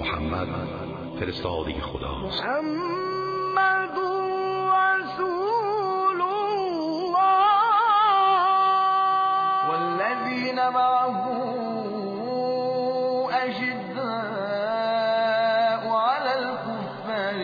محمد فرستاده خداست. محمد رسول الله والذین معه اشداء علی الكفار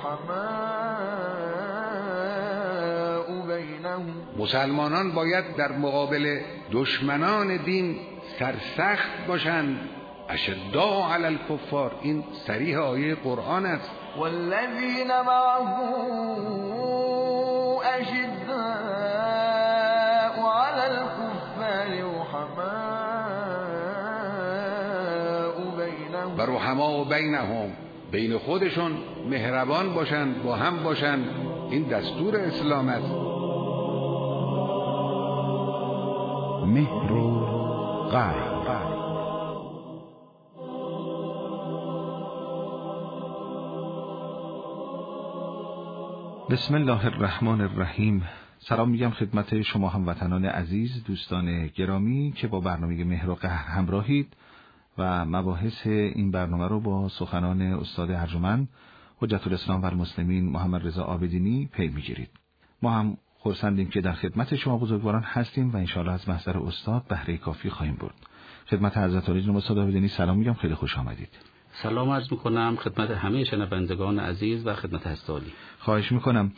رحماء بینهم. مسلمانان باید در مقابل دشمنان دین سرسخت باشند. اشداء علی الکفار، این صریح آیه قرآن است. والذین معه اشداء علی الکفار رحماء بینهم. و رحماء بینهم، بین خودشون مهربان باشند، با هم باشند. این دستور اسلام است. مهر و قهر. بسم الله الرحمن الرحیم. سلام میگم خدمت شما هموطنان عزیز، دوستان گرامی که با برنامه مهر و قهر همراهید و مباحث این برنامه رو با سخنان استاد ارجمند حجت الاسلام و المسلمین محمد رضا عابدینی پی میگیرید. ما هم خرسندیم که در خدمت شما بزرگواران هستیم و انشاءالله از محضر استاد بهره کافی خواهیم برد. خدمت حضرت عالی جناب استاد عابدینی سلام میگم، خیلی خوش آمدید. سلام عرض میکنم خدمت همه شنوندگان عزیز و خدمت حضرت عالی. خواهش میکنم.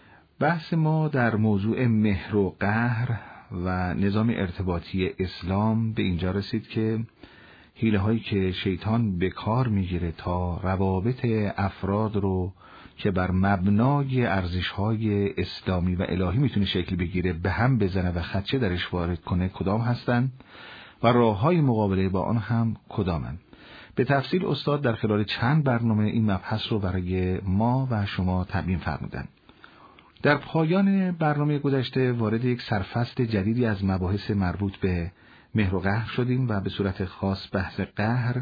بحث ما در موضوع مهر و قهر و نظام ارتباطی اسلام به اینجا رسید که حیله هایی که شیطان به کار میگیره تا روابط افراد رو که بر مبنای ارزش های اسلامی و الهی میتونه شکل بگیره به هم بزنه و خدشه درش وارد کنه کدام هستن و راه های مقابله با آن هم کدامن. به تفصیل استاد در خلال چند برنامه این مبحث رو برای ما و شما تبیین فرمودن. در پایان برنامه گذشته وارد یک سرفصل جدیدی از مباحث مربوط به مهر و قهر شدیم و به صورت خاص بحث قهر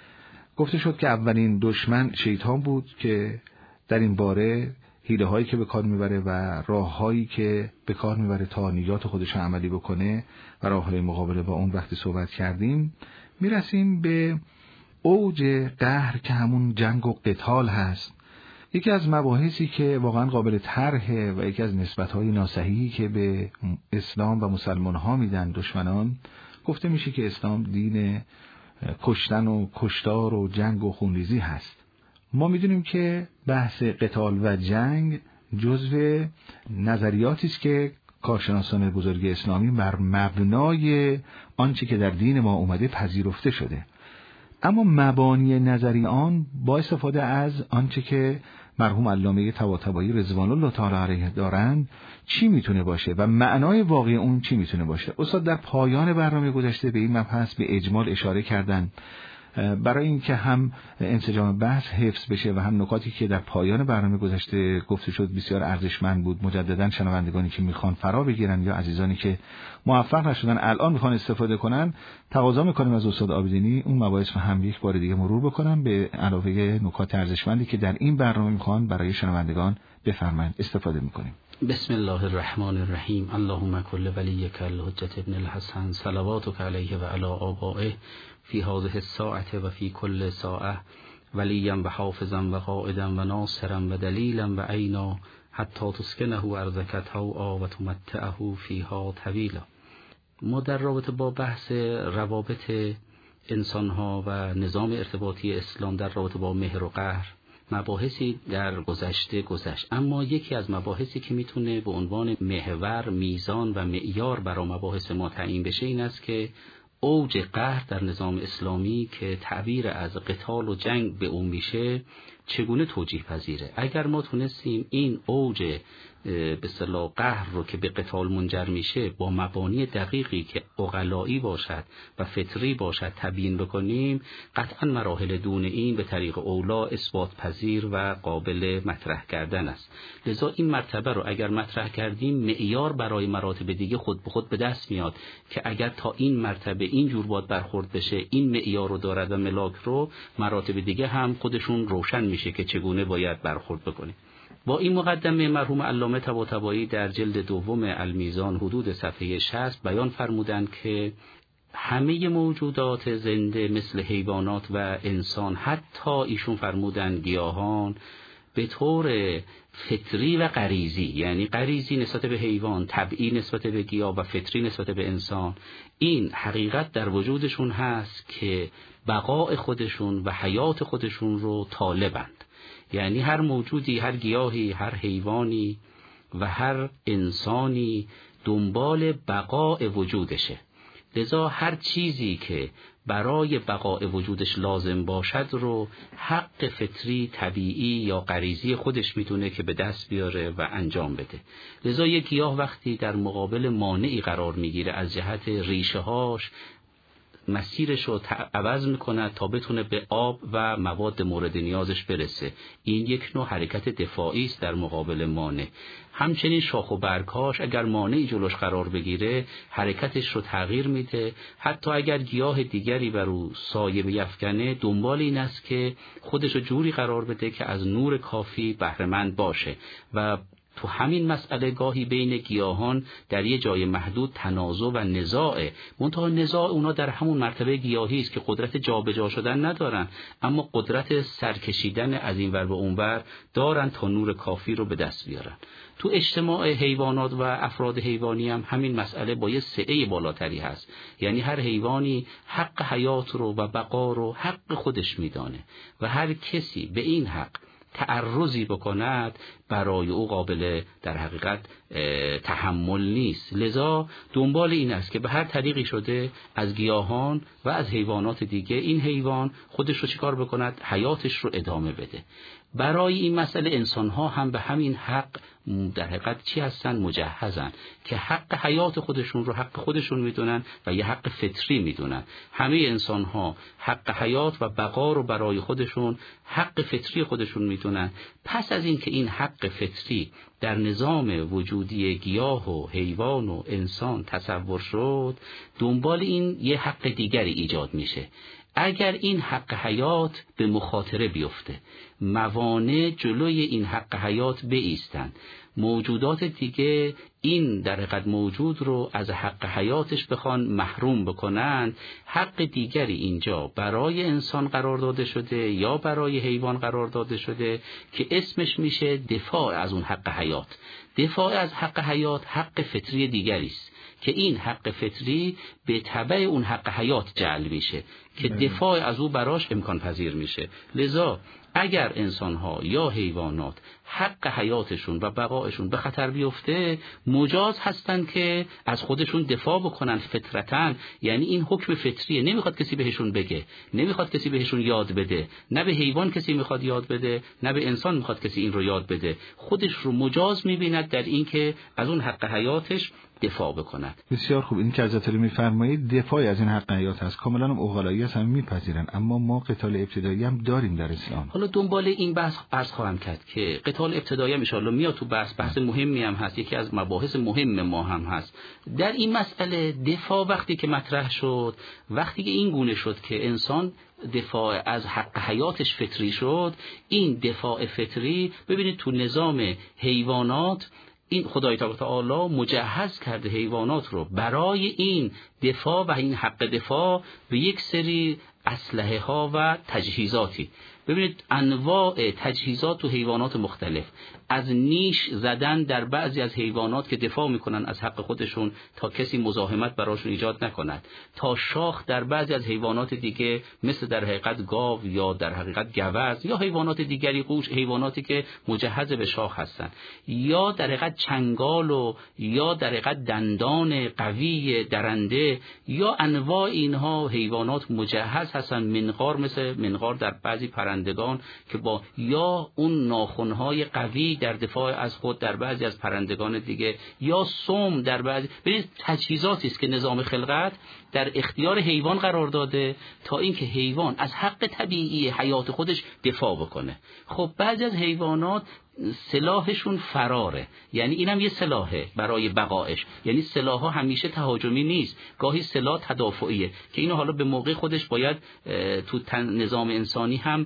گفته شد که اولین دشمن شیطان بود که در این باره حیله هایی که به کار میبره و راه هایی که به کار میبره تا نیات خودش عملی بکنه و راه های مقابله با اون وقتی صحبت کردیم میرسیم به اوج قهر که همون جنگ و قتال هست. یکی از مباحثی که واقعا قابل طرحه و یکی از نسبت‌های ناصحیحی که به اسلام و مسلمان‌ها میدن دشمنان، گفته میشه که اسلام دین کشتن و کشتار و جنگ و خونریزی هست. ما میدونیم که بحث قتال و جنگ جزو نظریاتی است که کارشناسان بزرگ اسلامی بر مبنای آنچه که در دین ما اومده پذیرفته شده. اما مبانی نظری آن با استفاده از آنچه که مرحوم علامه طباطبایی رضوان الله تعالی علیه دارند چی میتونه باشه و معنای واقعی اون چی میتونه باشه. استاد در پایان برنامه گذشته به این مبحث به اجمال اشاره کردن برای اینکه هم انسجام بحث حفظ بشه و هم نکاتی که در پایان برنامه گذشته گفته شد بسیار ارزشمند بود. مجددا شنوندگانی که میخوان فرا بگیرن یا عزیزانی که موفق نشدن الان میخوان استفاده کنن، تقاضا میکنیم از استاد عابدینی اون مباحث رو هم یک بار دیگه مرور بکنن به علاوه نکات ارزشمندی که در این برنامه میخوان برای شنوندگان بفرمایید استفاده میکنیم. بسم الله الرحمن الرحیم. اللهم کل ولیک الحجة ابن الحسن صلواتک علیه و علی آبائه فی هذه الساعة و فی کل ساعة ولیا و حافظا و قائدا و ناصرا و دلیلا و عینا حتی تسکنه ارضک طوعا و تمتعه فیها طویلا. ما در رابطه با بحث روابط انسانها و نظام ارتباطی اسلام در رابطه با مهر و قهر مباحثی در گذشته گذشت، اما یکی از مباحثی که میتونه به عنوان محور، میزان و معیار برای مباحث ما تعیین بشه این است که اوج قهر در نظام اسلامی که تعبیر از قتال و جنگ به اون میشه چگونه توجیه پذیره. اگر ما تونستیم این اوج به اصطلاح قهر رو که به قتال منجر میشه با مبانی دقیقی که عقلایی باشد و فطری باشد تبیین بکنیم، قطعا مراحل دون این به طریق اولا اثبات پذیر و قابل مطرح کردن است. لذا این مرتبه رو اگر مطرح کردیم معیار برای مراتب دیگه خود به خود به دست میاد که اگر تا این مرتبه این جور باید برخورد بشه، این معیار رو دارد و ملاک رو، مراتب دیگه هم خودشون روشن میشه که چگونه باید برخورد بکنیم. با این مقدمه مرحوم علامه طباطبایی در جلد دوم المیزان حدود صفحه 60 بیان فرمودند که همه موجودات زنده مثل حیوانات و انسان، حتی ایشون فرمودن گیاهان، به طور فطری و غریزی، یعنی غریزی نسبت به حیوان، طبعی نسبت به گیاه و فطری نسبت به انسان، این حقیقت در وجودشون هست که بقای خودشون و حیات خودشون رو طالبند. یعنی هر موجودی، هر گیاهی، هر حیوانی و هر انسانی دنبال بقای وجودشه. لذا هر چیزی که برای بقای وجودش لازم باشد رو حق فطری، طبیعی یا غریزی خودش میتونه که به دست بیاره و انجام بده. لذا یک گیاه وقتی در مقابل مانعی قرار میگیره از جهت ریشه هاش، مسیرش رو عوض میکنه تا بتونه به آب و مواد مورد نیازش برسه. این یک نوع حرکت دفاعی است در مقابل مانع. همچنین شاخ و برگ‌هاش اگر مانعی جلوش قرار بگیره حرکتش رو تغییر میده. حتی اگر گیاه دیگری بر او سایه بیفکنه، دنبال این است که خودش رو جوری قرار بده که از نور کافی بهره‌مند باشه. و تو همین مسئله گاهی بین گیاهان در یه جای محدود تنازع و نزاعه، منتها نزاع اونا در همون مرتبه گیاهی است که قدرت جابجا شدن ندارن، اما قدرت سرکشیدن از این ور به اون ور دارن تا نور کافی رو به دست بیارن. تو اجتماع حیوانات و افراد حیوانی هم همین مسئله با یه سعه بالاتری هست. یعنی هر حیوانی حق حیات رو و بقا رو حق خودش میدانه و هر کسی به این حق تعرضی بکند برای او قابل در حقیقت تحمل نیست. لذا دنبال این است که به هر طریقی شده از گیاهان و از حیوانات دیگه این حیوان خودش رو چیکار بکند؟ حیاتش رو ادامه بده. برای این مسئله انسان‌ها هم به همین حق در حقیقت چی هستن؟ مجهزن که حق حیات خودشون رو حق خودشون میدونن و یه حق فطری میدونن. همه انسان‌ها حق حیات و بقا رو برای خودشون حق فطری خودشون میدونن. پس از این که این حق فطری در نظام وجودی گیاه و حیوان و انسان تصور شد، دنبال این یه حق دیگری ایجاد میشه. اگر این حق حیات به مخاطره بیفته، موانع جلوی این حق حیات بایستن، موجودات دیگه این در حقیقت موجود رو از حق حیاتش بخوان محروم بکنن، حق دیگری اینجا برای انسان قرار داده شده یا برای حیوان قرار داده شده که اسمش میشه دفاع از اون حق حیات. دفاع از حق حیات حق فطری دیگری است که این حق فطری به تبع اون حق حیات جعل میشه که دفاع از او براش امکان پذیر میشه. لذا اگر انسان‌ها یا حیوانات حق حیاتشون و بقایشون به خطر بیفته، مجاز هستند که از خودشون دفاع بکنن فطرتاً. یعنی این حکم فطریه، نمیخواد کسی بهشون بگه، نمیخواد کسی بهشون یاد بده، نه به حیوان کسی میخواد یاد بده، نه به انسان میخواد کسی این رو یاد بده. خودش رو مجاز میبیند در این که از اون حق حیاتش دفاع بکند. بسیار خوب. این که حضرت علی میفرمایید دفاع از این حق حیات هست، کاملا هم عقلایی هست، هم میپذیرن. اما ما قتال ابتدایی هم داریم در اسلام. حالا دنبال این بحث خواهم کرد که قتال ابتدایی ان شاءالله میاد تو بحث مهمی هم هست، یکی از مباحث مهم ما هم هست. در این مسئله دفاع وقتی که مطرح شد، وقتی که این گونه شد که انسان دفاع از حق حیاتش فطری شد، این دفاع فطری ببینید تو نظام حیوانات این خدای تعالی مجهز کرده حیوانات رو برای این دفاع و این حق دفاع به یک سری اسلحه ها و تجهیزاتی. ببینید انواع تجهیزات تو حیوانات مختلف، از نیش زدن در بعضی از حیوانات که دفاع میکنن از حق خودشون تا کسی مزاحمت براشون ایجاد نکند، تا شاخ در بعضی از حیوانات دیگه مثل در حقیقت گاو یا در حقیقت گوز یا حیوانات دیگری، قوش، حیواناتی که مجهز به شاخ هستن، یا در حقیقت چنگال و یا در حقیقت دندان قوی درنده، یا انواع اینها حیوانات مجهز هستن. منقار، مثل منقار در بعضی پرندگان که با یا اون ناخن‌های قوی در دفاع از خود در بعضی از پرندگان دیگه، یا سم در بعضی. ببینید تجهیزاتی است که نظام خلقت در اختیار حیوان قرار داده تا اینکه حیوان از حق طبیعی حیات خودش دفاع بکنه. خب بعضی از حیوانات سلاحشون فراره، یعنی اینم یه سلاحه برای بقایش. یعنی سلاح‌ها همیشه تهاجمی نیست، گاهی سلاح تدافعیه که اینو حالا به موقع خودش باید تو نظام انسانی هم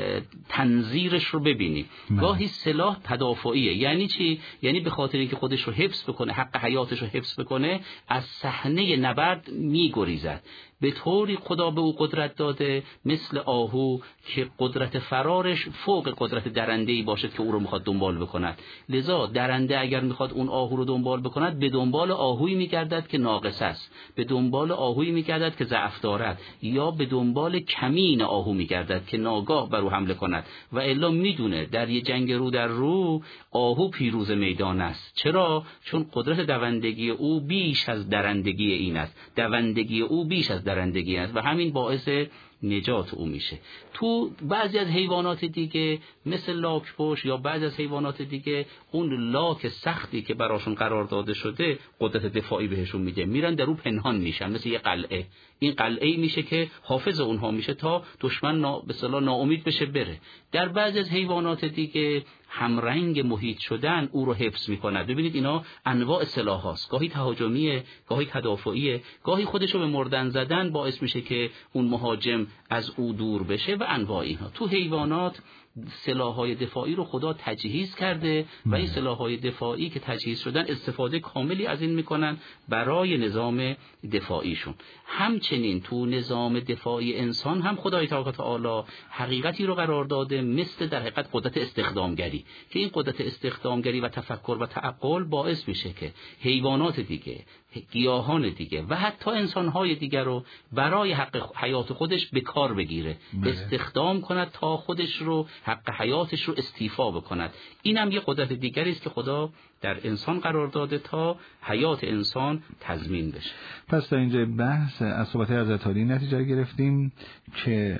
تنظیرش رو ببینیم. گاهی سلاح تدافعیه. یعنی چی؟ یعنی به خاطر اینکه خودش رو حفظ بکنه، حق حیاتش رو حفظ بکنه، از صحنه نبرد میگریزد. به طوری خدا به او قدرت داده مثل آهو که قدرت فرارش فوق قدرت درنده‌ای باشد که او رو میخواد دنبال بکند. لذا درنده اگر میخواد اون آهو رو دنبال بکند، به دنبال آهویی میگردد که ناقص است، به دنبال آهویی میگردد که ضعف دارد، یا به دنبال کمین آهو میگردد که ناگاه بر او حمله کند. و الا میدونه در یه جنگ رو در رو آهو پیروز میدان است. چرا؟ چون قدرت دوندگی او بیش از درندگی این است، دوندگی او بیش از درندگی است و همین باعث نجات او میشه. تو بعضی از حیوانات دیگه مثل لاک‌پشت یا بعضی از حیوانات دیگه اون لاک سختی که براشون قرار داده شده قدرت دفاعی بهشون میده، میرن در اون پنهان میشن مثل یه قلعه. این قلعه‌ای میشه که حافظ اونها میشه تا دشمن به اصطلاح ناامید بشه بره. در بعضی از حیوانات دیگه همرنگ محیط شدن او رو حفظ میکند. ببینید اینا انواع سلاح هاست، گاهی تهاجمیه، گاهی تدافعیه، گاهی خودشو به مردن زدن باعث میشه که اون مهاجم از او دور بشه و انواع اینها. تو حیوانات سلاح‌های دفاعی رو خدا تجهیز کرده و این سلاح‌های دفاعی که تجهیز شدن استفاده کاملی از این میکنن برای نظام دفاعیشون. همچنین تو نظام دفاعی انسان هم خدای تعالی حقیقتی رو قرار داده مثل در حقیقت قدرت استخدامگری، که این قدرت استخدامگری و تفکر و تعقل باعث میشه که حیوانات دیگه، گیاهان دیگه و حتی انسان‌های دیگر رو برای حق حیات خودش به کار بگیره، استخدام کند تا خودش رو، حق حیاتش رو استیفا بکند. اینم یه قدرت دیگری است که خدا در انسان قرار داده تا حیات انسان تضمین بشه. پس تا اینجا بحث از صحبت حضرت علی نتیجه گرفتیم که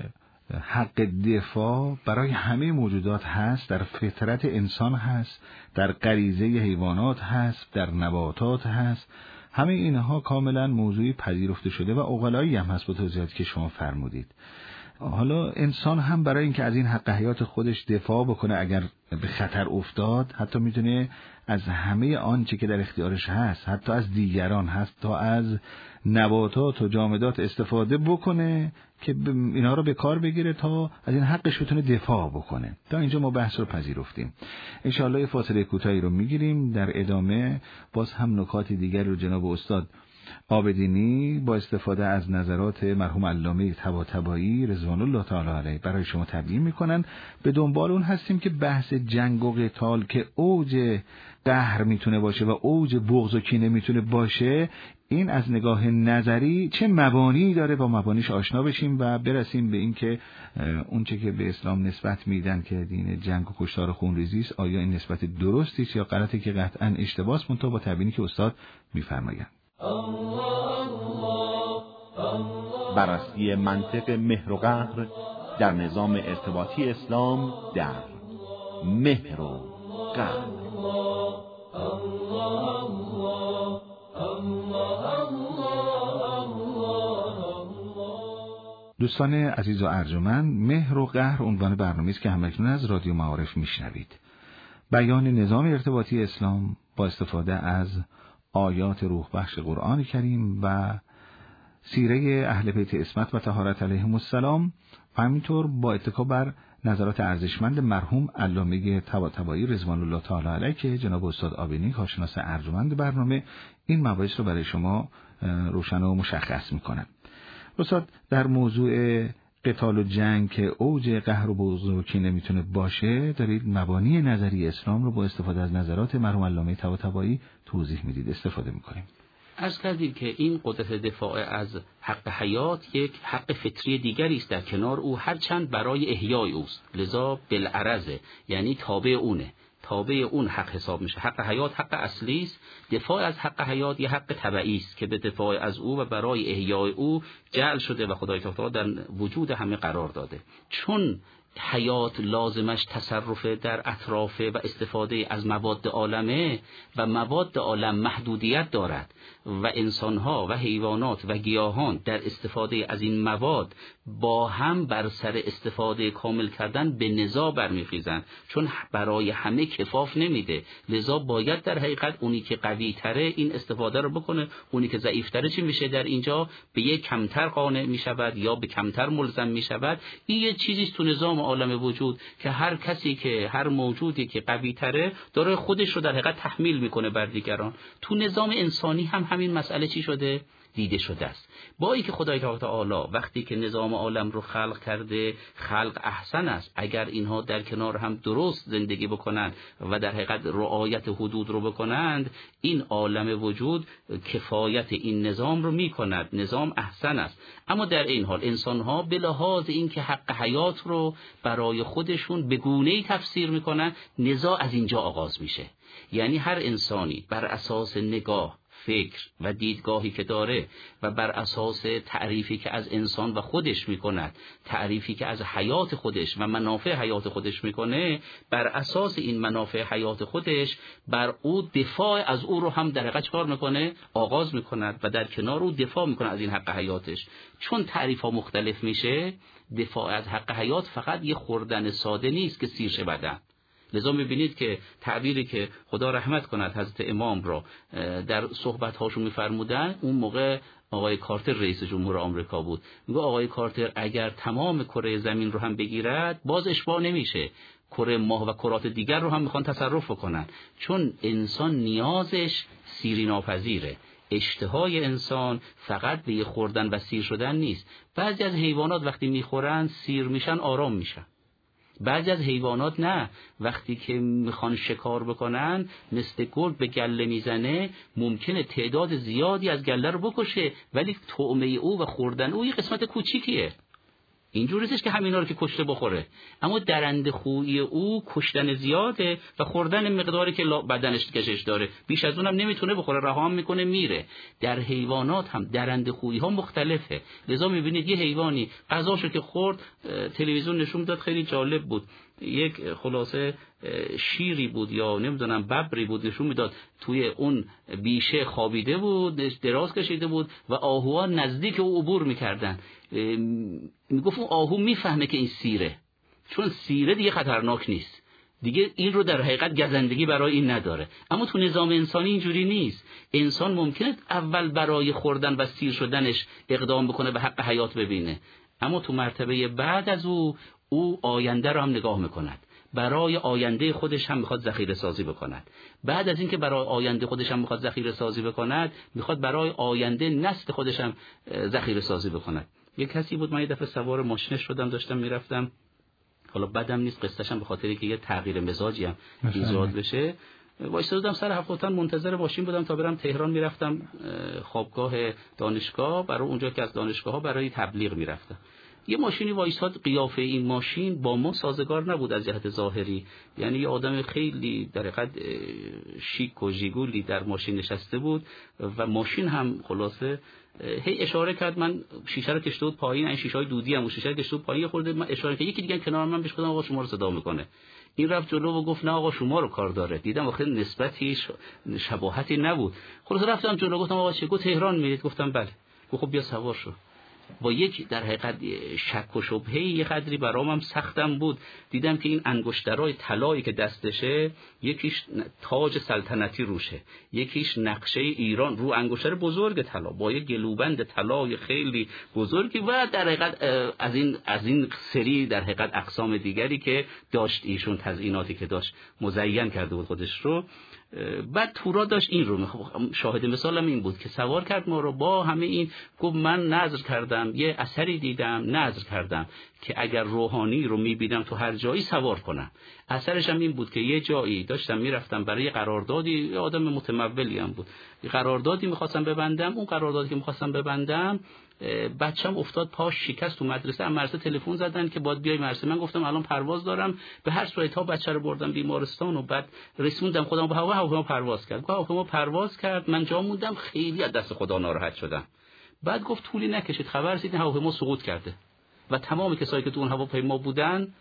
حق دفاع برای همه موجودات هست، در فطرت انسان هست، در غریزه حیوانات هست، در نباتات هست. همه اینها کاملا موضوعی پذیرفته شده و عقلایی هم هست با توضیحاتی که شما فرمودید. حالا انسان هم برای اینکه از این حق حیات خودش دفاع بکنه، اگر به خطر افتاد، حتی میتونه از همه آنچه که در اختیارش هست، حتی از دیگران هست، تا از نباتات و جامدات استفاده بکنه که اینها رو به کار بگیره تا از این حقش بتونه دفاع بکنه. تا اینجا ما بحث رو پذیرفتیم. انشاءالله یه فاصله کوتاهی رو میگیریم، در ادامه باز هم نکات دیگر رو جناب استاد عابدینی با استفاده از نظرات مرحوم علامه طباطبایی رضوان الله تعالی علیه برای شما تبیین میکنن. به دنبال اون هستیم که بحث جنگ و قتال که اوج قهر میتونه باشه و اوج بغض و کینه میتونه باشه، این از نگاه نظری چه مبانی داره، با مبانیش آشنا بشیم و برسیم به این که اون چه که به اسلام نسبت میدن که دین جنگ و کشتار و خونریزی است، آیا این نسبت درستی است یا غلطی که قطعا اشتباهه، منتها با تبیینی که استاد میفرمایند. بررسی منطق مهر و قهر در نظام ارتباطی اسلام در مهر و قهر. دوستان عزیز و ارجمند، مهر و قهر عنوان برنامه‌ای است که همکنون از رادیو معارف میشنوید. بیان نظام ارتباطی اسلام با استفاده از آیات روح بخش قرآن کریم و سیره اهل بیت عصمت و طهارت علیهم السلام و همینطور با اتکا بر نظرات ارزشمند مرحوم علامه طباطبایی رضوان الله تعالی علیه که جناب استاد عابدینی کارشناس ارجمند برنامه این مباحث رو برای شما روشن و مشخص میکنن. استاد، در موضوع قتال و جنگ که اوج قهر و بغض و کینه میتونه باشه، دارید مبانی نظری اسلام رو با استفاده از نظرات مرحوم علامه طباطبایی توضیح میدید، استفاده میکنیم. عرض کردیم که این قدرت دفاع از حق حیات یک حق فطری دیگری است در کنار او، هرچند برای احیای اوست، لذا بالعرضه، یعنی تابع اونه، تابع اون حق حساب میشه. حق حیات حق اصلی است، دفاع از حق حیات یه حق تبعی است که به دفاع از او و برای احیای او جعل شده و خدای تعالی در وجود همه قرار داده. چون حیات لازمش تصرف در اطرافه و استفاده از مواد عالمه و مواد عالم محدودیت دارد و انسانها و حیوانات و گیاهان در استفاده از این مواد با هم بر سر استفاده کامل کردن به نزاع برمیخیزند، چون برای همه کفاف نمیده. لذا باید در حقیقت اونی که قوی تره این استفاده رو بکنه، اونی که ضعیف تره چی میشه؟ در اینجا به یک کمتر قانع میشود یا به کمتر ملزم میشود. این یه چیزی تو نظام عالم وجود که هر کسی که هر موجودی که قوی تره داره خودش رو در حقیقت تحمیل میکنه بر دیگران. تو نظام انسانی هم همین مسئله چی شده؟ دیده شده است. با اینکه خدای تعالی وقتی که نظام عالم رو خلق کرده، خلق احسن است، اگر اینها در کنار هم درست زندگی بکنند و در حقیقت رعایت حدود رو بکنند، این عالم وجود کفایت این نظام رو میکند، نظام احسن است. اما در این حال انسان‌ها به لحاظ اینکه حق حیات رو برای خودشون به گونه‌ای تفسیر میکنن، نزاع از اینجا آغاز میشه. یعنی هر انسانی بر اساس نگاه، فکر و دیدگاهی که داره و بر اساس تعریفی که از انسان و خودش میکند، تعریفی که از حیات خودش و منافع حیات خودش میکنه، بر اساس این منافع حیات خودش بر او دفاع از او رو هم در حقیقت کار میکنه، آغاز میکند و در کنار او دفاع میکنه از این حق حیاتش. چون تعریف ها مختلف میشه، دفاع از حق حیات فقط یه خوردن ساده نیست که سیر شه بدن. لذا می‌بینید که تعبیری که خدا رحمت کند حضرت امام را در صحبت‌هاشون می‌فرمودن، اون موقع آقای کارتر رئیس جمهور آمریکا بود، میگه آقای کارتر اگر تمام کره زمین رو هم بگیرد باز اشباع نمیشه، کره ماه و کرات دیگر رو هم میخوان تصرف کنن، چون انسان نیازش سیری ناپذیره. اشتهای انسان فقط به خوردن و سیر شدن نیست. بعضی از حیوانات وقتی میخورن سیر میشن، آرام میشن. بعضی از حیوانات نه، وقتی که میخوان شکار بکنن مثل گرگ به گله میزنه، ممکنه تعداد زیادی از گله رو بکشه، ولی طعمه او و خوردن او یه قسمت کوچیکیه. اینجوری نیست که همینا رو که کشته بخوره، اما درنده خویی او کشتن زیاده و خوردن مقداری که بدنش کشش داره، بیش از اونم نمیتونه بخوره، رها میکنه میره. در حیوانات هم درنده خویی ها مختلفه. لذا میبینید یه حیوانی غذاشو که خورد، تلویزیون نشون داد، خیلی جالب بود، یک خلاصه شیری بود یا نمیدونم ببری بود، نشون میداد توی اون بیشه خوابیده بود، دراز کشیده بود و آهوها نزدیک او عبور میکردن. میگفت اون آهو میفهمه که این سیره، چون سیره دیگه خطرناک نیست، دیگه این رو در حقیقت گزندگی برای این نداره. اما تو نظام انسانی اینجوری نیست. انسان ممکنه اول برای خوردن و سیر شدنش اقدام بکنه، به حق حیات ببینه، اما تو مرتبه بعد از او آینده رو هم نگاه میکند، برای آینده خودش هم میخواد ذخیره سازی بکند. بعد از اینکه برای آینده خودش هم میخواد ذخیره سازی بکند، میخواد برای آینده نسل خودش هم ذخیره سازی بکند. یک کسی بود، من یه دفعه سوار ماشینش شدم، داشتم میرفتم، حالا بدم نیست قصه‌شم، به خاطر اینکه یه تغییر مزاجی هم ایجاد بشه، وایسادم سر هفت‌تن منتظر ماشین بودم تا برم تهران. میرفتم خوابگاه دانشگاه، برای اونجا که از دانشگاه‌ها برای تبلیغ میرفتم. یه ماشینی وایساد، قیافه این ماشین با ما سازگار نبود از جهت ظاهری، یعنی یه آدم خیلی در حقیقت شیک و ژیگولی در ماشین نشسته بود و ماشین هم خلاصه هی اشاره کرد، من شیشه رو کشیده بود پایین، این شیشه‌های دودی هم شیشه رو کشیده بود پایین، خورده من اشاره کرد، یکی دیگه کنار من بهش گفتم آقا شما رو صدا میکنه. این رفت جلو و گفت نه آقا شما رو کار داره. دیدم آخه نسبتی شباهتی نبود. خلاص رفتم جلو، گفتم آقا چه؟ گفت تهران میرید؟ گفتم بله. گفت خب بیا سوار شو. با یک در حقیقت شک و شبهه یه قدری برام هم سختم بود. دیدم که این انگشترهای طلایی که دستشه، یکیش تاج سلطنتی روشه، یکیش نقشه ایران رو انگشتر بزرگ طلا با یک گلوبند طلای خیلی بزرگی و در حقیقت از این سری در حقیقت اقسام دیگری که داشت ایشون، تزییناتی که داشت مزین کرده بود خودش رو. بعد تورا داشت این رو، شاهد مثالم این بود که سوار کرد ما رو با همه این، گفت من نظر کردم، یه اثری دیدم، نظر کردم که اگر روحانی رو میبینم تو هر جایی سوار کنم. اثرش هم این بود که یه جایی داشتم میرفتم برای قراردادی، آدم متمولی هم بود، قراردادی میخواستم ببندم. اون قراردادی که میخواستم ببندم، بچه‌م افتاد پاش شکست تو مدرسه، مدرسه تلفن زدن که باید بیای مدرسه. من گفتم الان پرواز دارم، به هر صورت ها بچه رو بردم بیمارستان و بعد رسوندم خودم به هواپیما پرواز کرد. هواپیما پرواز کرد، من جا موندم، خیلی از دست خدا ناراحت شدم. بعد گفت طولی نکشید خبر رسید هواپیما سقوط کرده و تمام کسایی که تو اون هواپیما بودن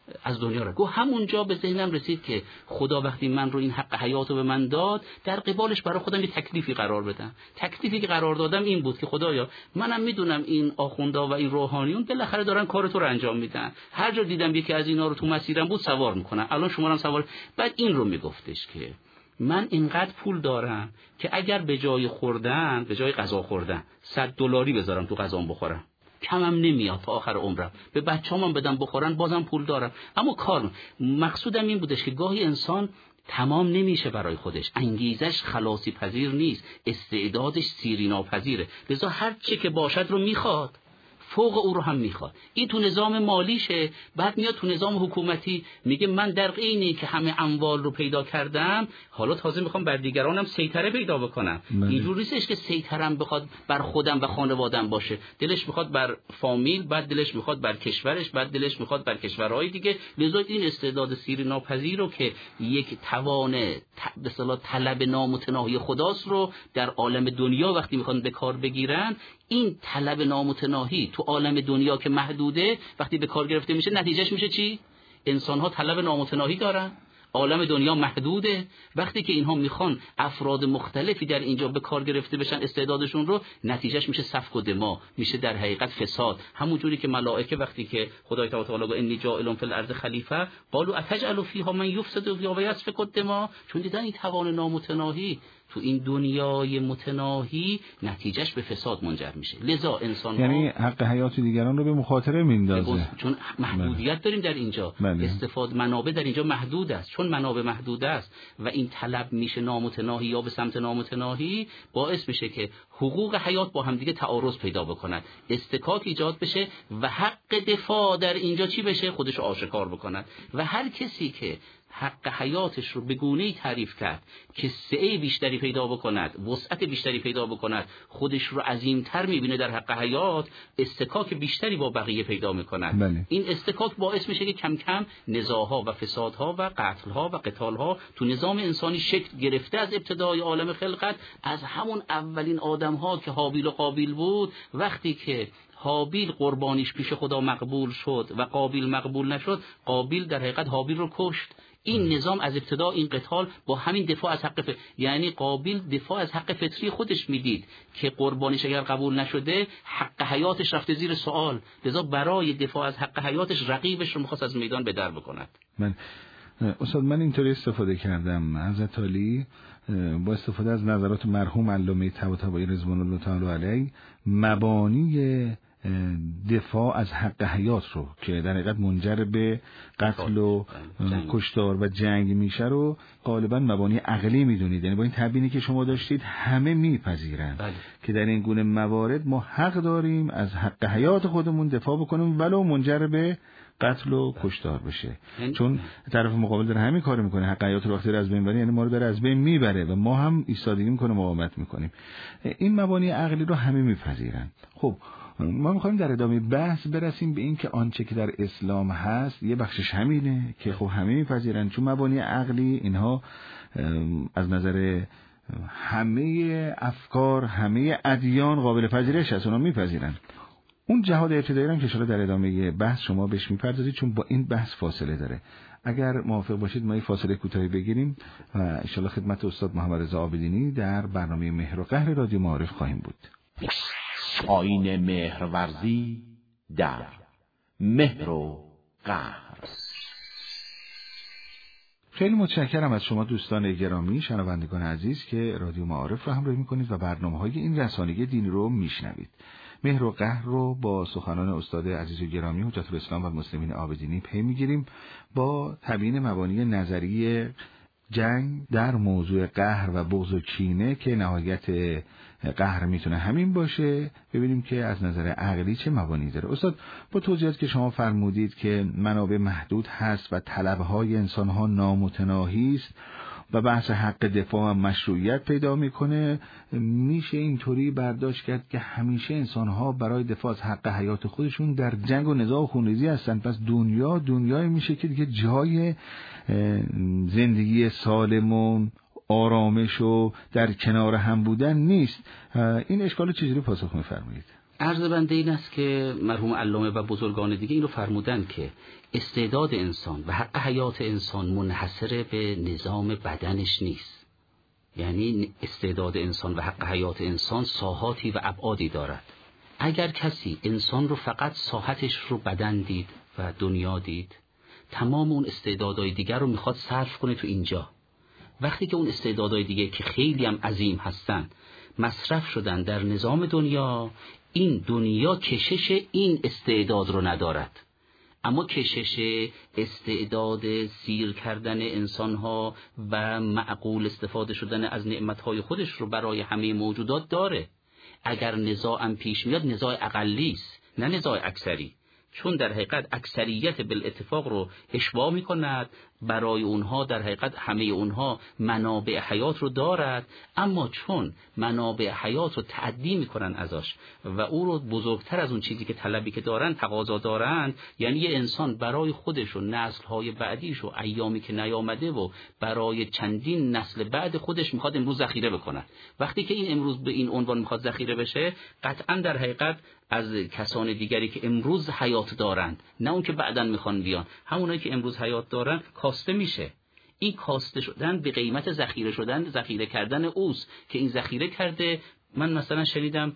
از دنیا را. گفت همونجا به ذهنم رسید که خدا وقتی من رو این حق حیات رو به من داد، در قبالش برای خودم یه تکلیفی قرار بدم. تکلیفی که قرار دادم این بود که خدایا منم میدونم این آخوندا و این روحانیون بالاخره دارن کار تو رو انجام میدن، هر جا دیدم یکی از اینا رو تو مسیرم بود سوار میکنن، الان شما هم سوار. بعد این رو میگفتش که من اینقدر پول دارم که اگر به جای خوردن، به جای غذا خوردن $100 بذارم تو غذام بخورم، کمم نمیاد تا آخر عمرم، به بچه‌هام بدم بخورن بازم پول دارم. اما کار مقصودم این بودش که گاهی انسان تمام نمیشه برای خودش، انگیزش خلاصی پذیر نیست، استعدادش سیری ناپذیره، لذا هر چه که باشد رو میخواد، فوق او رو هم میخواد. این تو نظام مالیشه. بعد میاد تو نظام حکومتی میگه من در عینی که همه اموال رو پیدا کردم، حالا تازه میخوام بر دیگرانم سیطره پیدا بکنم. اینجوری نیستش که سیطرم بخواد بر خودم و خانواده‌ام باشه، دلش میخواد بر فامیل، بعد دلش میخواد بر کشورش، بعد دلش میخواد بر کشورهای دیگه. لذا این استعداد سیری ناپذیر رو که یک توان به اصطلاح طلب نامتناهی خداست رو در عالم دنیا وقتی میخوان به کار بگیرن، این طلب نامتناهی تو عالم دنیا که محدوده وقتی به کار گرفته میشه، نتیجهش میشه چی؟ انسان ها طلب نامتناهی دارن، عالم دنیا محدوده. وقتی که اینها میخوان افراد مختلفی در اینجا به کار گرفته بشن استعدادشون رو، نتیجهش میشه سفک و دماء، میشه در حقیقت فساد. همون جوری که ملائکه وقتی که خدای تعالی گفت انی جاعل فی الارض خلیفه، قالوا اتجعل فیها من یفسد فیها و یسفک الدماء، چون دیدن این توان نامتناهی تو این دنیای متناهی نتیجهش به فساد منجر میشه. لذا انسان یعنی حق حیات دیگران رو به مخاطره میندازه، چون محدودیت داریم در اینجا. استفاده منابع در اینجا محدود است. چون منابع محدود است و این طلب میشه نامتناهی یا به سمت نامتناهی، باعث میشه که حقوق حیات با هم دیگه تعارض پیدا بکنند، استکاک ایجاد بشه و حق دفاع در اینجا چی بشه؟ خودش رو آشکار بکند. و هر کسی که حق حیاتش رو به گونه‌ای تعریف کرد که سعی بیشتری پیدا بکند، وسعت بیشتری پیدا بکند، خودش رو عظیم‌تر می‌بینه در حق حیات، استکاک بیشتری با بقیه پیدا می‌کند. این استکاک باعث میشه که کم کم نزاع‌ها و فسادها و قتل‌ها و قتال‌ها تو نظام انسانی شکل گرفته از ابتدای عالم خلقت، از همون اولین آدم‌ها که هابیل و قابیل بود. وقتی که هابیل قربانیش پیش خدا مقبول شد و قابیل مقبول نشد، قابیل در حقیقت هابیل رو کشت. این نظام از ابتدا این قتال با همین دفاع از حق یعنی قابیل دفاع از حق فطری خودش میدید که قربانیش اگر قبول نشده حق حیاتش رفته زیر سوال، لذا برای دفاع از حق حیاتش رقیبش رو می‌خواست از میدان به در بکند. استاد من اینطوری استفاده کردم حضرت علی با استفاده از نظرات مرحوم علامه طباطبایی رضوان الله تعالی علیه، مبانی دفاع از حق حیات رو که در حقیقت منجر به قتل و کشتار و جنگ میشه رو غالبا مبانی عقلی میدونید. یعنی با این تبیینی که شما داشتید همه میپذیرن که در این گونه موارد ما حق داریم از حق حیات خودمون دفاع بکنیم ولو منجر به قتل و کشتار بشه، چون طرف مقابل داره همین کارو میکنه، حق حیات رو وقتی از بین بره یعنی ما رو داره از بین میبره و ما هم ایستادگی میکنه، مقاومت میکنیم. این مبانی عقلی رو همه میپذیرن. خب ما میخوایم در ادامه بحث برسیم به این که آنچه که در اسلام هست یه بخشش همینه که خب همه میپذیرن، چون مبانی عقلی اینها از نظر همه افکار همه ادیان قابل پذیرش هست، اونا میپذیرن. اون جهاد ابتدایی هم که شما در ادامه بحث شما بهش میپردازید، چون با این بحث فاصله داره. اگر موافق باشید ما این فاصله کوتاهی بگیریم و ان شاءالله خدمت استاد محمد رضا عابدینی در برنامه مهر و قهر رادیو معارف خواهیم بود. آیین مهرورزی در مهر و قهر. خیلی متشکرم از شما دوستان گرامی، شنوندگان عزیز که رادیو معارف رو همراهی میکنید و برنامه‌های این رسانه دینی رو میشنوید. مهر و قهر رو با سخنان استاد عزیز و گرامی حجت الاسلام و المسلمین عابدینی پی میگیریم با تبیین مبانی نظری جنگ در موضوع قهر و بغض و کینه که نهایت قهر میتونه همین باشه. ببینیم که از نظر عقلی چه مبانی داره. استاد با توضیحات که شما فرمودید که منابع محدود هست و طلبهای انسانها نامتناهی است و بحث حق دفاع و مشروعیت پیدا میکنه، میشه اینطوری برداشت کرد که همیشه انسانها برای دفاع از حق حیات خودشون در جنگ و نزاع و خونریزی هستن. پس دنیای میشه که دیگه جای زندگی سالم و آرامش و در کنار هم بودن نیست. این اشکال چجوری پاسخ میفرمایید؟ عرض بنده این است که مرحوم علامه و بزرگان دیگه این رو فرمودن که استعداد انسان و حق حیات انسان منحصر به نظام بدنش نیست. یعنی استعداد انسان و حق حیات انسان ساحاتی و ابعادی دارد. اگر کسی انسان رو فقط ساحتش رو بدن دید و دنیا دید، تمام اون استعدادهای دیگر رو میخواد صرف کنه تو اینجا. وقتی که اون استعدادهای دیگه که خیلی هم عظیم هستن مصرف شدن در نظام دنیا، این دنیا کشش این استعداد رو ندارد، اما کشش استعداد سیر کردن انسانها و معقول استفاده شدن از نعمتهای خودش رو برای همه موجودات داره. اگر نزاعم پیش میاد نزاع اقلی است نه نزاع اکثری، چون در حقیقت اکثریت بالاتفاق رو اشباع میکند، برای اونها در حقیقت همه اونها منابع حیات رو دارد، اما چون منابع حیات رو تعدی میکنن ازش و او رو بزرگتر از اون چیزی که طلبی که دارن تقاضا دارند، یعنی یه انسان برای خودش و نسل‌های بعدیش و ایامی که نیامده و برای چندین نسل بعد خودش میخواد امروز ذخیره بکنه. وقتی که این امروز به این عنوان میخواد ذخیره بشه، قطعا در حقیقت از کسان دیگری که امروز حیات دارند، نه اون که بعداً میخوان بیان، همونایی که امروز حیات دارن کاسته میشه. این کاسته شدن به قیمت ذخیره شدن، ذخیره کردن اوست که این ذخیره کرده. من مثلا شنیدم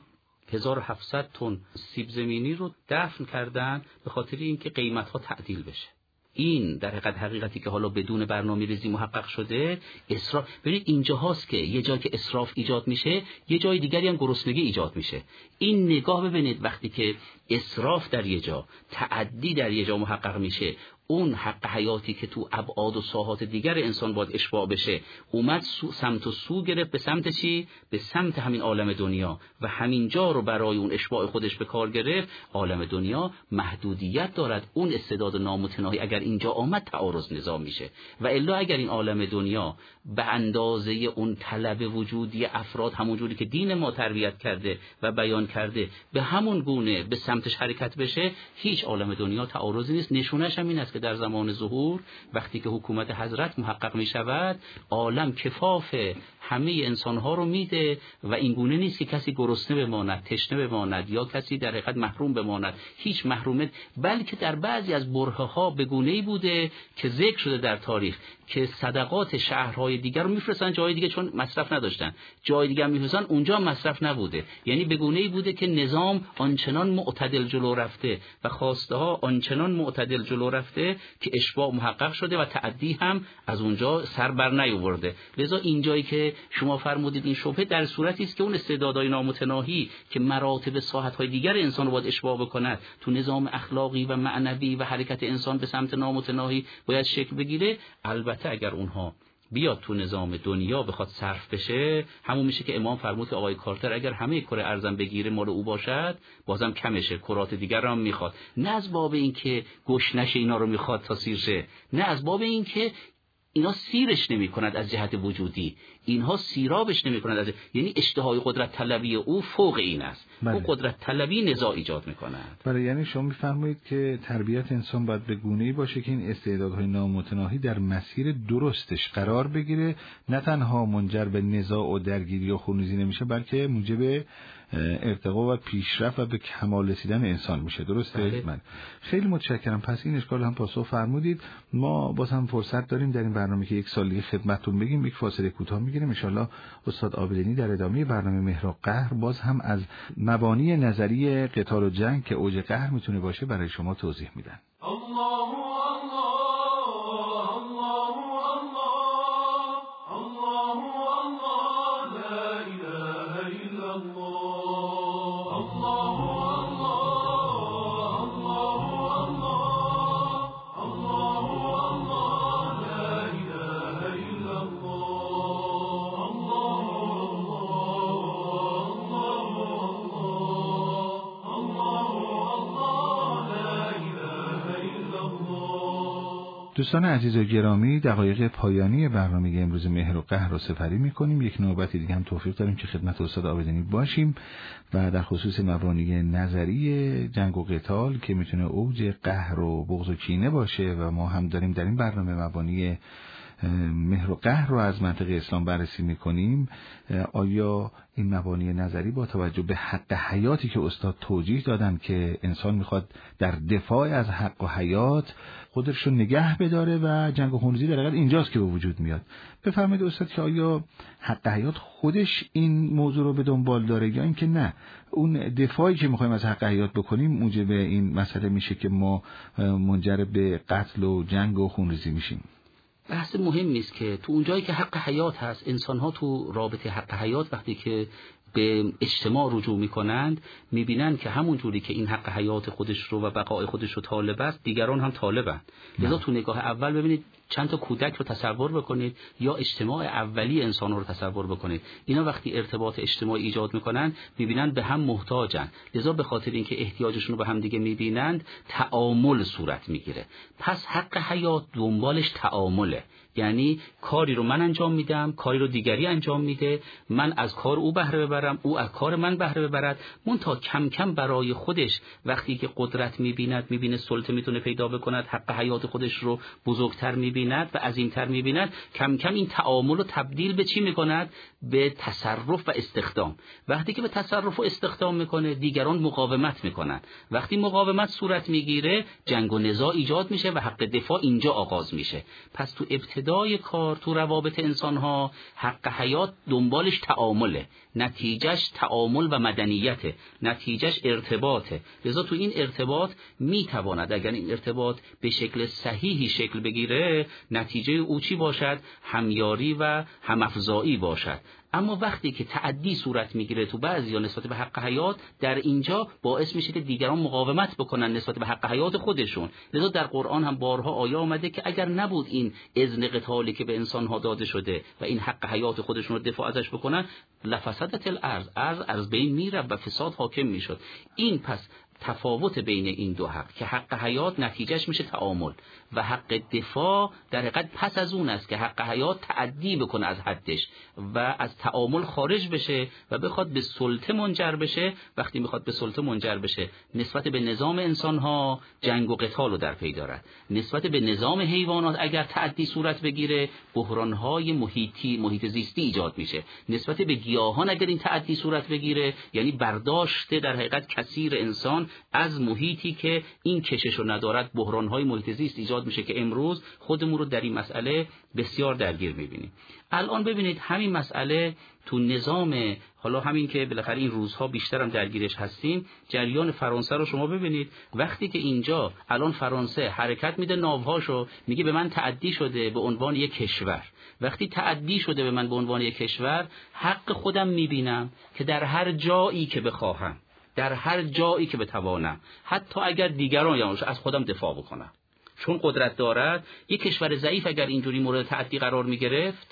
1700 تن سیب زمینی رو دفن کردن به خاطر اینکه قیمت‌ها تعدیل بشه. این در حقیقتی که حالا بدون برنامه‌ریزی محقق شده اسراف. ببینید اینجا هاست که یه جایی که اسراف ایجاد میشه، یه جای دیگری هم گرسنگی ایجاد میشه. این نگاه ببینید، وقتی که اسراف در یه جا، تعدی در یه جا محقق میشه، اون حق حیاتی که تو ابعاد و ساحات دیگر انسان باید اشباع بشه اومد سمت و سو گرفت. به سمت چی؟ به سمت همین عالم دنیا و همین جا رو برای اون اشباع خودش به کار گرفت. عالم دنیا محدودیت دارد. اون استعداد نامتناهی اگر اینجا آمد تعارض نظام میشه، و الا اگر این عالم دنیا به اندازه اون طلب وجودی افراد همونجوری که دین ما تربیت کرده و بیان کرده به همون گونه به سمتش حرکت بشه، هیچ عالم دنیا تعارضی نیست. نشونش هم این است که در زمان ظهور وقتی که حکومت حضرت محقق می شود، عالم کفاف همه انسانها رو میده و این گونه نیست که کسی گرسنه بماند، تشنه بماند یا کسی در حقیقت محروم بماند. هیچ محرومیت، بلکه در بعضی از برهه‌ها به گونه‌ای بوده که ذکر شده در تاریخ که صدقات شهرهای دیگر رو میفرستن جای دیگه، چون مصرف نداشتن، جای دیگه میفرستن اونجا مصرف نبوده. یعنی به گونه‌ای بوده که نظام آنچنان معتدل جلو رفته و خواسته ها آنچنان معتدل جلو رفته که اشباع محقق شده و تعدی هم از اونجا سر بر نیاورده. لذا اینجایی که شما فرمودید این شبهه در صورتی است که اون استعدادهای نامتناهی که مراتب ساحت‌های دیگر انسان رو باید اشباع بکند، تو نظام اخلاقی و معنوی و حرکت انسان به سمت نامتناهی باید شکل بگیره. البته اگر اونها بیاد تو نظام دنیا بخواد صرف بشه، همون میشه که امام فرمود که آقای کارتر اگر همه کره ارزم بگیره مال او باشد بازم کمشه، کرات دیگر هم میخواد. نه از باب این که گشنش اینا رو میخواد تا سیر شه، نه از باب این که اینا سیرش نمی کند از جهت وجودی، اینها سیرابش نمی کند یعنی اشتهای قدرت طلبی او فوق این است. بله. او قدرت طلبی نزاع ایجاد می کند. بله، یعنی شما میفرمایید که تربیت انسان باید به گونه‌ای باشه که این استعدادهای نامتناهی در مسیر درستش قرار بگیره، نه تنها منجر به نزاع و درگیری و خونریزی نمیشه، بلکه موجب ارتقا و پیشرفت و به کمال رسیدن انسان میشه. درسته؟ من خیلی متشکرم. پس این اشکال هم پاسخ فرمودید. ما باز هم فرصت داریم در این برنامه که یک سال دیگه خدمتتون بگیم. یک فاصله کوتاه میگیریم، ان شاءالله استاد عابدینی در ادامه برنامه مهر و قهر باز هم از مبانی نظری قتال و جنگ که اوج قهر میتونه باشه برای شما توضیح میدن. دوستان عزیز و گرامی، دقایق پایانی برنامه امروز مهر و قهر رو سپری می‌کنیم. یک نوبت دیگه هم توفیق داریم که خدمت استاد عابدینی باشیم و در خصوص مبانی نظری جنگ و قتال که میتونه اوج قهر و بغض و کینه باشه و ما هم داریم در این برنامه مبانی مهر و قهر رو از منطق اسلام بررسی میکنیم، آیا این مبانی نظری با توجه به حق حیاتی که استاد توجیه دادن که انسان میخواد در دفاع از حق و حیات خودش رو نگه بداره و جنگ و خونریزی در حقیقت اینجاست که به وجود میاد، بفرمایید استاد که آیا حق حیات خودش این موضوع رو به دنبال داره یا اینکه نه اون دفاعی که میخوایم از حق حیات بکنیم موجب این مسئله میشه که ما منجر به قتل و جنگ و خونریزی میشیم؟ بحث مهمی است که تو اونجایی که حق حیات هست، انسان‌ها تو رابطه حق حیات وقتی که به اجتماع رجوع میکنند میبینن که همون جوری که این حق حیات خودش رو و بقای خودش رو طالب است، دیگران هم طالبند. لذا تو نگاه اول ببینید چند تا کودک رو تصور بکنید یا اجتماع اولی انسان رو تصور بکنید، اینا وقتی ارتباط اجتماعی ایجاد میکنن میبینن به هم محتاجن، لذا به خاطر اینکه احتیاجشون رو به هم دیگه میبینند تعامل صورت میگیره. پس حق حیات دنبالش تعامله، یعنی کاری رو من انجام میدم، کاری رو دیگری انجام میده، من از کار او بهره ببرم، او از کار من بهره ببرد. منتها کم کم برای خودش وقتی که قدرت میبینه سلطه میتونه پیدا بکند، حق حیات خودش رو بزرگتر میبیند و عظیمتر میبیند، کم کم این تعامل رو تبدیل به چی میکند؟ به تصرف و استخدام. وقتی که به تصرف و استخدام میکنه دیگران مقاومت میکنن، وقتی مقاومت صورت میگیره جنگ و نزاع ایجاد میشه و حق دفاع اینجا آغاز میشه. پس تو ابتدای کار تو روابط انسان‌ها حق حیات دنبالش تعامله، نتیجهش تعامل و مدنیته، نتیجهش ارتباطه. لذا تو این ارتباط میتواند اگر این ارتباط به شکل صحیحی شکل بگیره نتیجه او چی باشد؟ همیاری و همافزایی باشد. اما وقتی که تعدی صورت میگیره تو بعضیا نسبت به حق حیات، در اینجا باعث میشه که دیگران مقاومت بکنن نسبت به حق حیات خودشون. لذا در قرآن هم بارها آیه آمده که اگر نبود این اذن قتالی که به انسانها داده شده و این حق حیات خودشون رو دفاع ازش بکنن، لفسدت الارض، ارض از بین میره و فساد حاکم میشد. این پس تفاوت بین این دو حق که حق حیات نتیجهش میشه تعامل و حق دفاع در حقیقت پس از اون است که حق حیات تعدی بکنه از حدش و از تعامل خارج بشه و بخواد به سلطه منجر بشه. وقتی میخواد به سلطه منجر بشه نسبت به نظام انسانها جنگ و قتال رو در پی دارد، نسبت به نظام حیوانات اگر تعدی صورت بگیره بحرانهای محیط زیستی ایجاد میشه، نسبت به گیاهان اگر این تعدی صورت بگیره یعنی برداشت در حقیقت کثیر انسان از محیطی که این کشش رو ندارد، بحرانهای محیط زیست ایجاد میشه که امروز خودمون رو در این مسئله بسیار درگیر میبینیم. الان ببینید همین مسئله تو نظام، حالا همین که بالاخره این روزها بیشتر هم درگیرش هستیم، جریان فرانسه رو شما ببینید. وقتی که اینجا الان فرانسه حرکت میده ناوهاشو، میگه به من تعدی شده به عنوان یک کشور، وقتی تعدی شده به من به عنوان یک کشور حق خودم میبینم که در هر جایی که بخواهم، در هر جایی که بتوانم، حتی اگر دیگران یعنی از خودم دفاع بکنم، چون قدرت دارد. یک کشور ضعیف اگر اینجوری مورد تعدی قرار میگرفت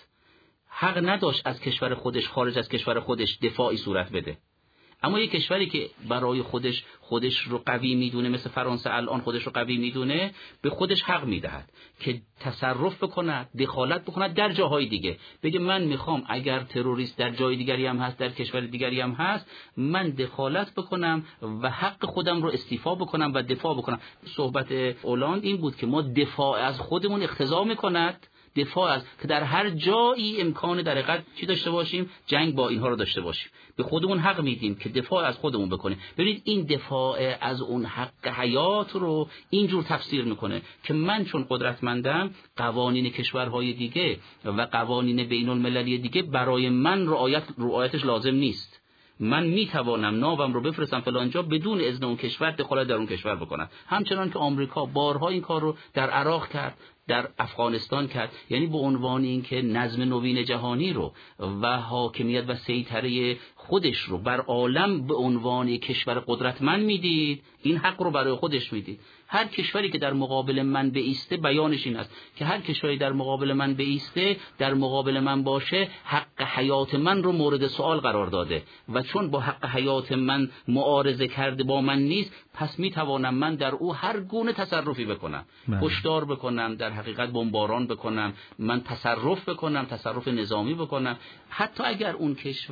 حق نداشت از کشور خودش، خارج از کشور خودش دفاعی صورت بده. اما یک کشوری که برای خودش رو قوی میدونه، مثل فرانسه الان خودش رو قوی میدونه، به خودش حق میدهد که تصرف بکند، دخالت بکند در جاهای دیگه. بگه من میخوام اگر تروریست در جای دیگری هم هست، در کشور دیگری هم هست، من دخالت بکنم و حق خودم رو استیفا بکنم و دفاع بکنم. صحبت اولاند این بود که ما دفاع از خودمون اقتضا میکند دفاع از که در هر جایی امکان در حقیقت چی داشته باشیم، جنگ با اینها رو داشته باشیم، به خودمون حق میدیم که دفاع از خودمون بکنیم. ببینید این دفاع از اون حق حیات رو اینجور تفسیر میکنه که من چون قدرتمندم قوانین کشورهای دیگه و قوانین بین المللی دیگه برای من رعایتش لازم نیست. من میتوانم ناوم رو بفرستم فلان جا بدون اذن اون کشور دخالت در اون کشور بکنم، همچنان که آمریکا بارها این کار رو در عراق کرد، در افغانستان کرد. یعنی به عنوان اینکه نظم نوین جهانی رو و حاکمیت و سیطره خودش رو بر عالم به عنوان کشور قدرتمند میدید، این حق رو برای خودش میدید. هر کشوری که در مقابل من بایسته، بیانش این است که هر کشوری در مقابل من بایسته، در مقابل من باشه، حق حیات من رو مورد سوال قرار داده و چون با حق حیات من معارضه کرده با من نیست، پس میتوانم من در او هر گونه تصرفی بکنم، کشتار بکنم، در حقیقت بمباران بکنم، من تصرف بکنم، تصرف نظامی بکنم. حتی اگر اون کشور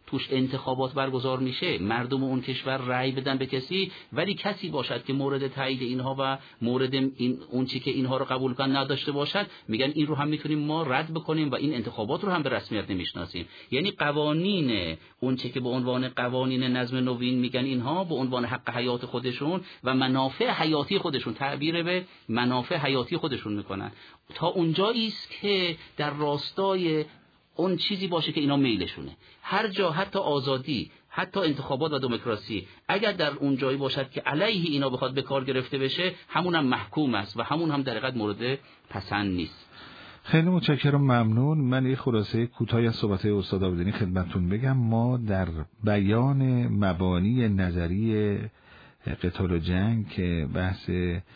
توش انتخابات برگزار میشه، مردم اون کشور رأی بدن به کسی، ولی کسی باشد که مورد تایید اینها و مورد این اون چی که اینها رو قبول کن نداشته باشد، میگن این رو هم میتونیم ما رد بکنیم و این انتخابات رو هم به رسمیت نمیشناسیم. یعنی قوانین اون چی که به عنوان قوانین نظم نوین میگن اینها به عنوان حق حیات خودشون و منافع حیاتی خودشون تعبیر به منافع حیاتی خودشون میکنن، تا اونجایی است که در راستای اون چیزی باشه که اینا میلشونه. هر جا حتی آزادی، حتی انتخابات و دموکراسی اگر در اون جایی باشد که علیه اینا بخواد به کار گرفته بشه، همون هم محکوم است و همون هم در حقیقت مورد پسند نیست. خیلی متشکرم، ممنون. من یه خلاصه کوتاهی از صحبت استاد عابدینی خدمتتون بگم. ما در بیان مبانی نظری قتال و جنگ که بحث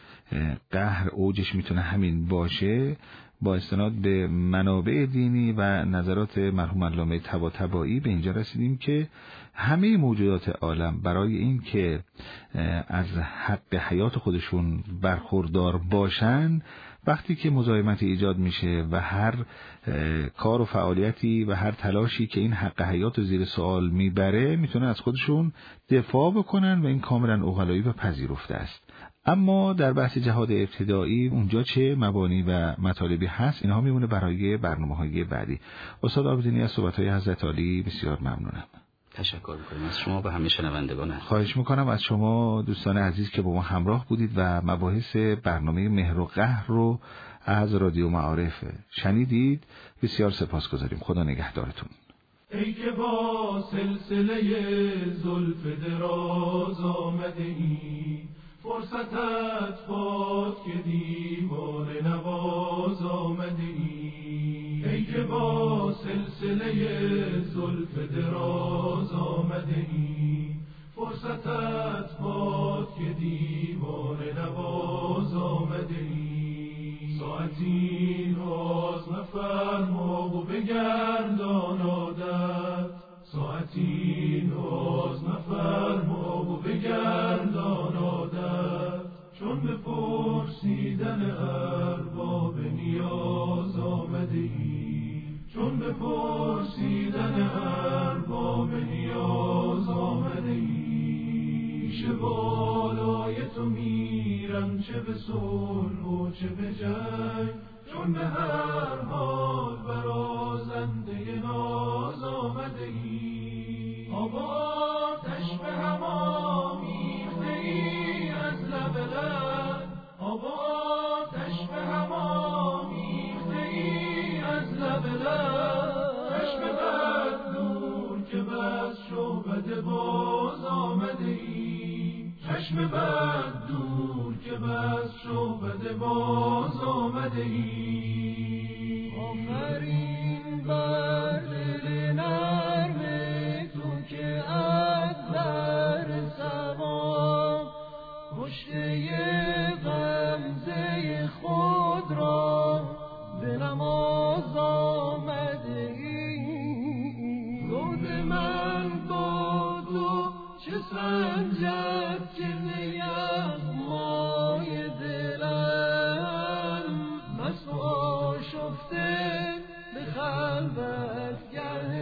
قهر اوجش میتونه همین باشه، با استناد به منابع دینی و نظرات مرحوم علامه طباطبایی به اینجا رسیدیم که همه موجودات عالم برای این که از حق حیات خودشون برخوردار باشن، وقتی که مزاحمت ایجاد میشه و هر کار و فعالیتی و هر تلاشی که این حق حیات زیر سوال میبره، میتونن از خودشون دفاع بکنن و این کاملا عقلایی و پذیرفته است. اما در بحث جهاد ابتدایی اونجا چه مبانی و مطالبی هست، اینها میمونه برای برنامه‌های بعدی. استاد عابدینی از صحبت‌های حضرت عالی بسیار ممنونم. تشکر می‌کنم از شما و همه شنوندگان. خواهش می‌کنم از شما دوستان عزیز که با ما همراه بودید و مباحث برنامه مهر و قهر رو از رادیو معارف شنیدید. بسیار سپاسگزاریم. خدا نگهدارتون. ای که با سلسله زلف دراز آمده ای، فرصتت فات که دیوانه نواز آمده ای. ای که با سلسله زلف دراز آمده ای، فرصتت فات که دیوانه نواز آمده ای. ساعتی ناز نفرما و بگردان عادت، ساعتی ناز نفرما و بگردان عادت، چون به پرسیدن ارباب نیاز آمده ای، چون به پرسیدن ارباب نیاز آمده ای. پیش بالای تو میرم چه به صلح و چه به جنگ، چون به هر حال برازنده ناز آمده ای. آباتش به هم آمیخته ای از لب لب، آباتش به هم آمیخته ای از لب لب. چشم بد دور که بس شعبده باز آمده ای، چشم بد دور که بس شعبده باز آمده ای. آفرین بر دل نرم تو که از در سبا کشته غمزه خود را به نماز آمده ای. دود من با تو چه سنجد که یغمای دلم مست و آشفته به خلوتگه